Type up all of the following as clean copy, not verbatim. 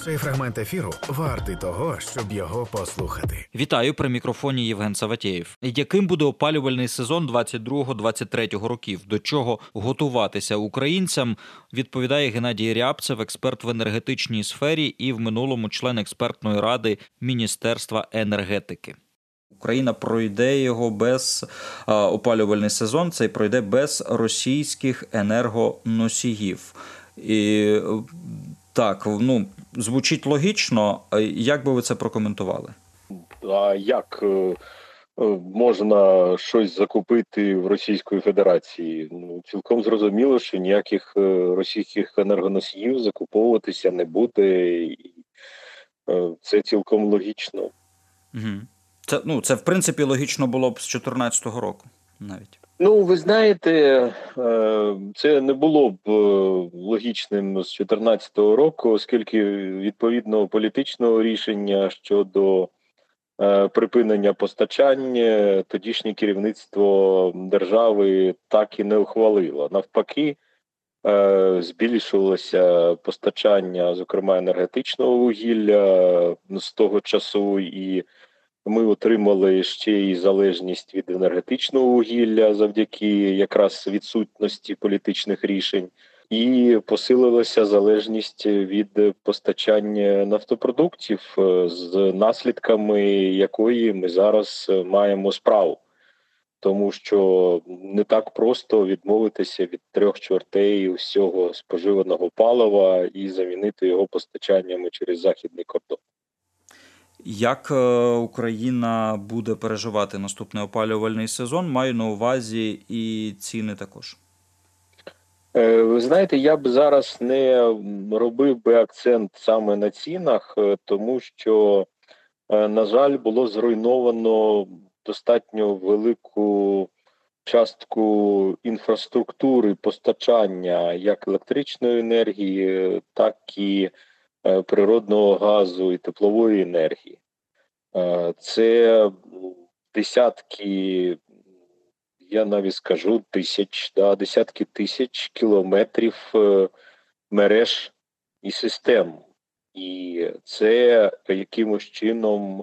Цей фрагмент ефіру вартий того, щоб його послухати. Вітаю, при мікрофоні Євген Саватєєв. Яким буде опалювальний сезон 22-23 років? До чого готуватися українцям? Відповідає Геннадій Рябцев, експерт в енергетичній сфері і в минулому член експертної ради Міністерства енергетики. Україна пройде його без опалювальний сезон, цей пройде без російських енергоносіїв. І так, звучить логічно. Як би ви це прокоментували? А як можна щось закупити в Російської Федерації? Цілком зрозуміло, що ніяких російських енергоносіїв закуповуватися не буде. І це цілком логічно. Угу. Це в принципі логічно було б з 2014 року навіть. Ви знаєте, це не було б логічним з 2014 року, оскільки відповідного політичного рішення щодо припинення постачання тодішнє керівництво держави так і не ухвалило. Навпаки, збільшувалося постачання, зокрема, енергетичного вугілля з того часу, і ми отримали ще й залежність від енергетичного вугілля завдяки якраз відсутності політичних рішень. І посилилася залежність від постачання нафтопродуктів, з наслідками якої ми зараз маємо справу. Тому що не так просто відмовитися від 3/4 всього споживаного палива і замінити його постачаннями через західний кордон. Як Україна буде переживати наступний опалювальний сезон? Маю на увазі і ціни також. Ви знаєте, я б зараз не робив би акцент саме на цінах, тому що, на жаль, було зруйновано достатньо велику частку інфраструктури постачання як електричної енергії, так і природного газу і теплової енергії. Це десятки, я навіть скажу, десятки тисяч кілометрів мереж і систем. І це якимось чином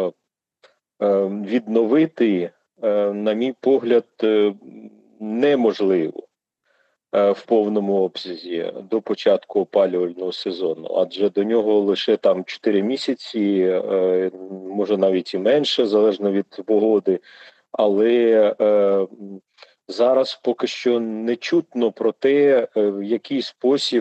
відновити, на мій погляд, неможливо в повному обсязі до початку опалювального сезону, адже до нього лише 4 місяці, може навіть і менше, залежно від погоди, але зараз поки що не чутно про те, в який спосіб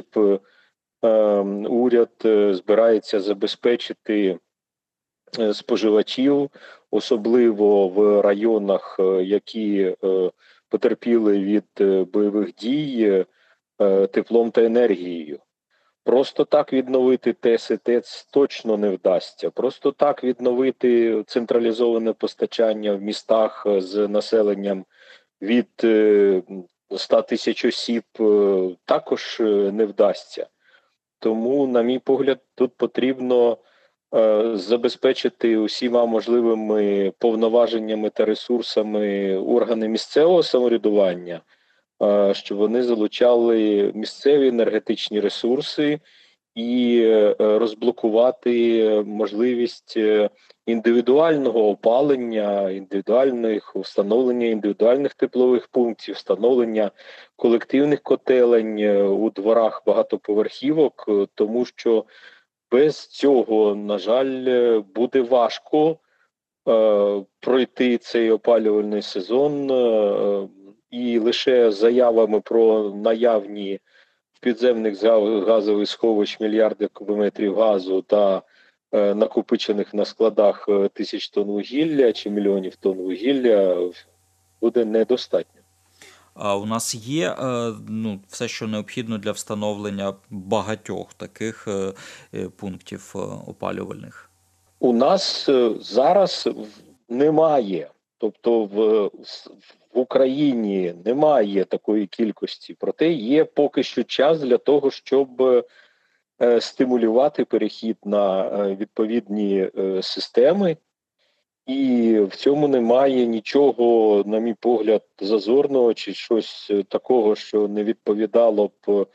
уряд збирається забезпечити споживачів, особливо в районах, які потерпіли від бойових дій, теплом та енергією. Просто так відновити ТЕС і ТЕЦ точно не вдасться. Просто так відновити централізоване постачання в містах з населенням від 100 тисяч осіб також не вдасться. Тому, на мій погляд, тут потрібно забезпечити усіма можливими повноваженнями та ресурсами органи місцевого самоврядування, щоб вони залучали місцеві енергетичні ресурси і розблокувати можливість індивідуального опалення, встановлення індивідуальних теплових пунктів, встановлення колективних котелень у дворах багатоповерхівок, тому що без цього, на жаль, буде важко пройти цей опалювальний сезон, і лише заявами про наявні в підземних газових сховищ мільярди кубометрів газу та накопичених на складах тисяч тонн вугілля чи мільйонів тонн вугілля буде недостатньо. А у нас є все, що необхідно для встановлення багатьох таких пунктів опалювальних? У нас зараз немає. Тобто в Україні немає такої кількості. Проте є поки що час для того, щоб стимулювати перехід на відповідні системи. І в цьому немає нічого, на мій погляд, зазорного чи щось такого, що не відповідало б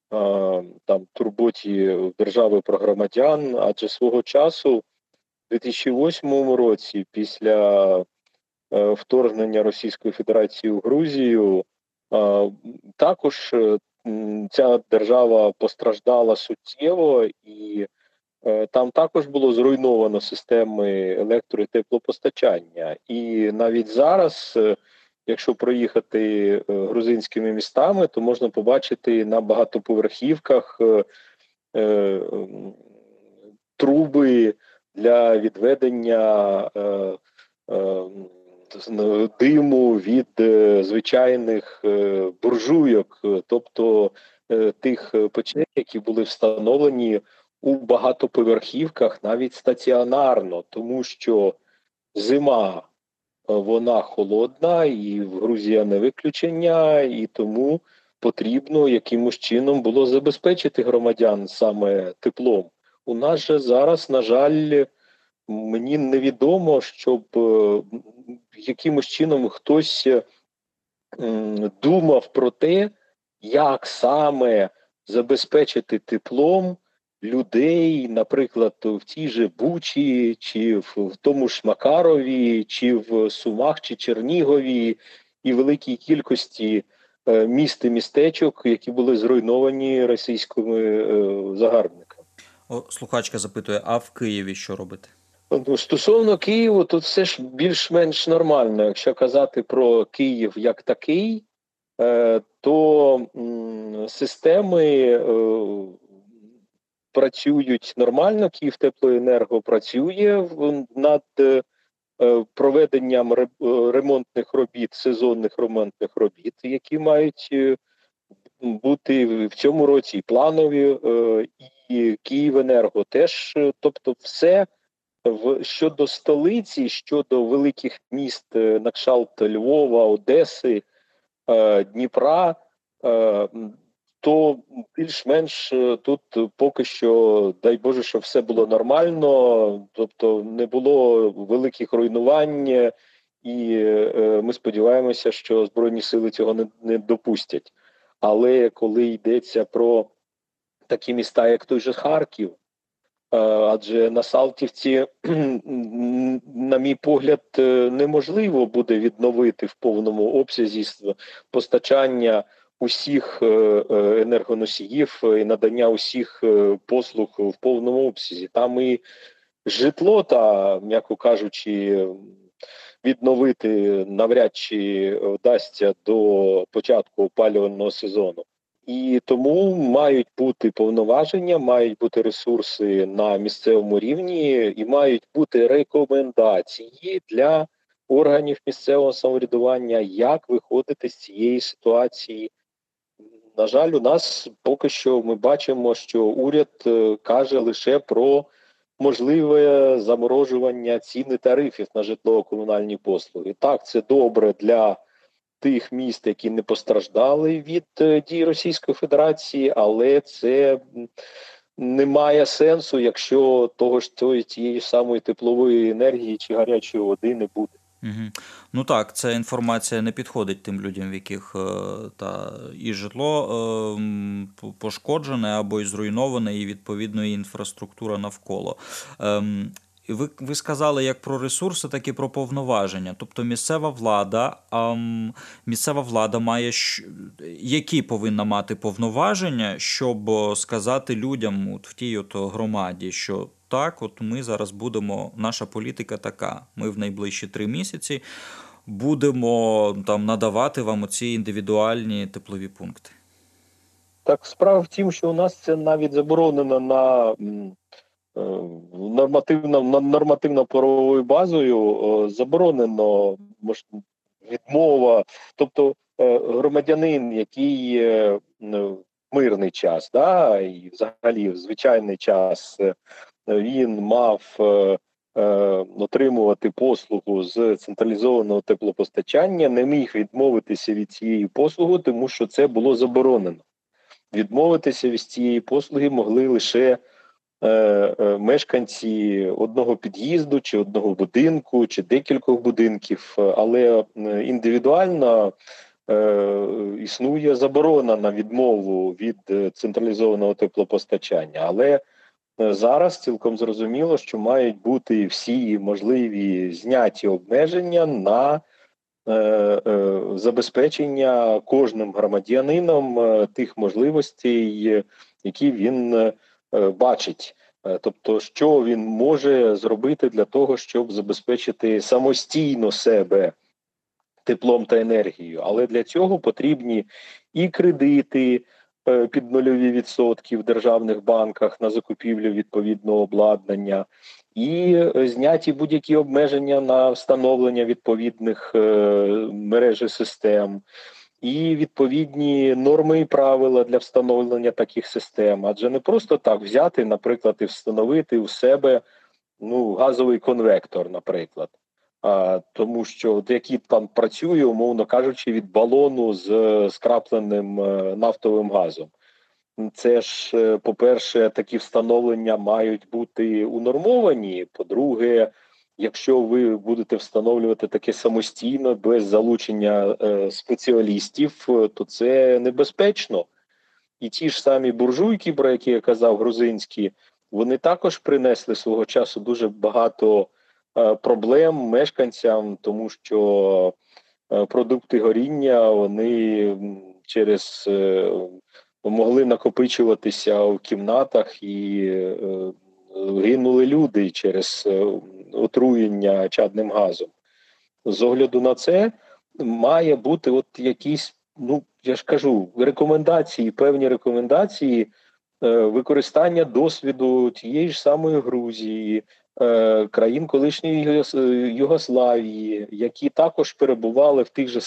там турботі держави про громадян, адже свого часу, у 2008 році, після вторгнення Російської Федерації у Грузію, також ця держава постраждала суттєво, і там також було зруйновано системи електро- і теплопостачання. І навіть зараз, якщо проїхати грузинськими містами, то можна побачити на багатоповерхівках труби для відведення диму від звичайних буржуйок, тобто тих печей, які були встановлені у багатоповерхівках навіть стаціонарно, тому що зима вона холодна, і Грузія не виключення, і тому потрібно якимось чином було забезпечити громадян саме теплом. У нас же зараз, на жаль, мені невідомо, щоб якимось чином хтось думав про те, як саме забезпечити теплом людей, наприклад, в тій же Бучі, чи в тому ж Макарові, чи в Сумах, чи Чернігові, і великій кількості міст і містечок, які були зруйновані російськими загарбниками. Слухачка запитує, а в Києві що робити? Ну, стосовно Києву, тут все ж більш-менш нормально. Якщо казати про Київ як такий, то системи працюють нормально. Київтеплоенерго працює над проведенням ремонтних робіт, сезонних ремонтних робіт, які мають бути в цьому році і планові, і Київенерго теж, тобто все щодо столиці, щодо великих міст на кшталт Львова, Одеси, Дніпра, то більш-менш тут поки що, дай Боже, що все було нормально, тобто не було великих руйнувань, і ми сподіваємося, що Збройні сили цього не допустять. Але коли йдеться про такі міста, як той же Харків, адже на Салтівці, на мій погляд, неможливо буде відновити в повному обсязі постачання усіх енергоносіїв і надання усіх послуг в повному обсязі. Там і житло, та, м'яко кажучи, відновити навряд чи вдасться до початку опалювального сезону. І тому мають бути повноваження, мають бути ресурси на місцевому рівні і мають бути рекомендації для органів місцевого самоврядування, як виходити з цієї ситуації. На жаль, у нас поки що ми бачимо, що уряд каже лише про можливе заморожування цін і тарифів на житлово-комунальні послуги. Так, це добре для тих міст, які не постраждали від дій Російської Федерації, але це не має сенсу, якщо тієї самої теплової енергії чи гарячої води не буде. Угу. Ну так, ця інформація не підходить тим людям, в яких і житло пошкоджене або і зруйноване, і відповідно і інфраструктура навколо. Ви сказали як про ресурси, так і про повноваження. Тобто місцева влада має, які повинна мати повноваження, щоб сказати людям в тій громаді, що так, от ми зараз будемо, наша політика така, ми в найближчі 3 місяці будемо там надавати вам оці індивідуальні теплові пункти. Так, справа в тім, що у нас це навіть заборонено на нормативно-правовою базою, заборонено відмова, тобто громадянин, який мирний час, да, і взагалі в звичайний час він мав отримувати послугу з централізованого теплопостачання, не міг відмовитися від цієї послуги, тому що це було заборонено. Відмовитися від цієї послуги могли лише мешканці одного під'їзду, чи одного будинку, чи декількох будинків, але індивідуально існує заборона на відмову від централізованого теплопостачання, але зараз цілком зрозуміло, що мають бути всі можливі зняті обмеження на забезпечення кожним громадянином тих можливостей, які він бачить. Тобто, що він може зробити для того, щоб забезпечити самостійно себе теплом та енергією. Але для цього потрібні і кредити під 0% в державних банках на закупівлю відповідного обладнання, і зняті будь-які обмеження на встановлення відповідних мереж і систем, і відповідні норми і правила для встановлення таких систем. Адже не просто так взяти, наприклад, і встановити у себе газовий конвектор, наприклад. Тому що який там працює, умовно кажучи, від балону з скрапленим нафтовим газом. Це ж, по-перше, такі встановлення мають бути унормовані. По-друге, якщо ви будете встановлювати таке самостійно, без залучення спеціалістів, то це небезпечно. І ті ж самі буржуйки, про які я казав, грузинські, вони також принесли свого часу дуже багато проблем мешканцям, тому що продукти горіння, вони через могли накопичуватися в кімнатах, і гинули люди через отруєння чадним газом. З огляду на це має бути от якісь, я ж кажу, рекомендації, певні рекомендації використання досвіду тієї ж самої Грузії, країн колишньої Югославії, які також перебували в тих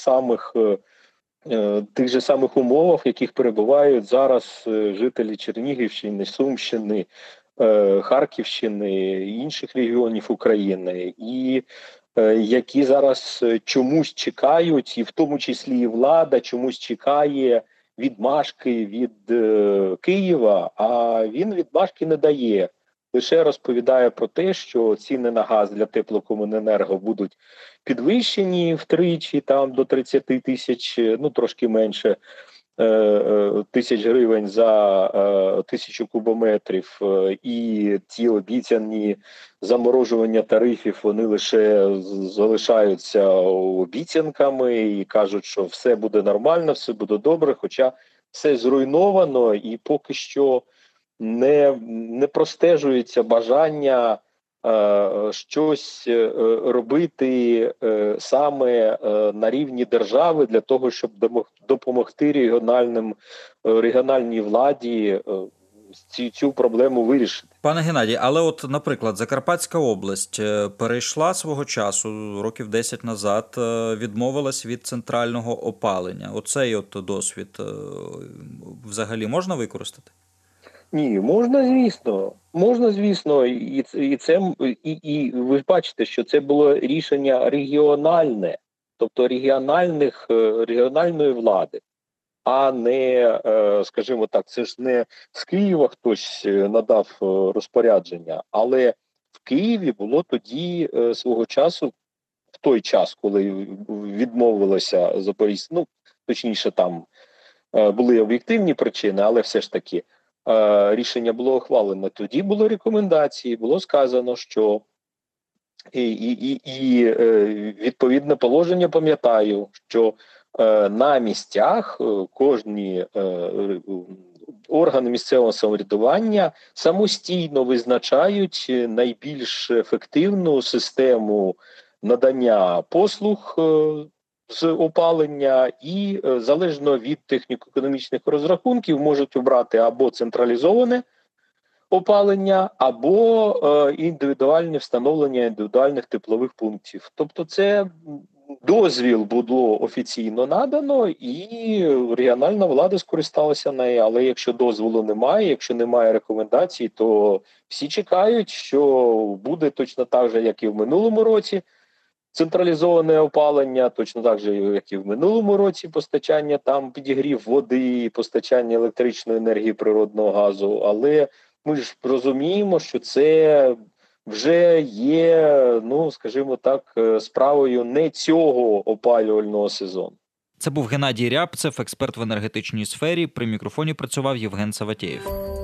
же самих умовах, в яких перебувають зараз жителі Чернігівщини, Сумщини, Харківщини, інших регіонів України, і які зараз чомусь чекають, і в тому числі і влада чомусь чекає відмашки від Києва, а він відмашки не дає. Лише розповідає про те, що ціни на газ для теплокомуненерго будуть підвищені втричі, там до 30 тисяч, трошки менше, тисяч гривень за 1000 кубометрів, і ті обіцяні заморожування тарифів, вони лише залишаються обіцянками і кажуть, що все буде нормально, все буде добре, хоча все зруйновано і поки що не простежується бажання щось робити саме на рівні держави для того, щоб допомогти регіональній владі цю проблему вирішити. Пане Геннадій, але от, наприклад, Закарпатська область перейшла свого часу, років 10 назад, відмовилась від центрального опалення. Оцей досвід взагалі можна використати? Ні, можна, звісно, і ви ж бачите, що це було рішення регіональне, тобто регіональної влади, а не, скажімо так, це ж не з Києва хтось надав розпорядження, але в Києві було тоді свого часу, в той час, коли відмовилося Запорізька, точніше там були об'єктивні причини, але все ж таки, рішення було ухвалено. Тоді були рекомендації, було сказано, що і відповідне положення, пам'ятаю, що на місцях кожні органи місцевого самоврядування самостійно визначають найбільш ефективну систему надання послуг з опалення, і залежно від техніко-економічних розрахунків можуть обрати або централізоване опалення, або індивідуальне встановлення індивідуальних теплових пунктів. Тобто це дозвіл було офіційно надано, і регіональна влада скористалася нею. Але якщо дозволу немає, якщо немає рекомендацій, то всі чекають, що буде точно так же, як і в минулому році, централізоване опалення, точно так же, як і в минулому році, постачання там підігрів води, постачання електричної енергії, природного газу. Але ми ж розуміємо, що це вже є, скажімо так, справою не цього опалювального сезону. Це був Геннадій Рябцев, експерт в енергетичній сфері. При мікрофоні працював Євген Саватєєв.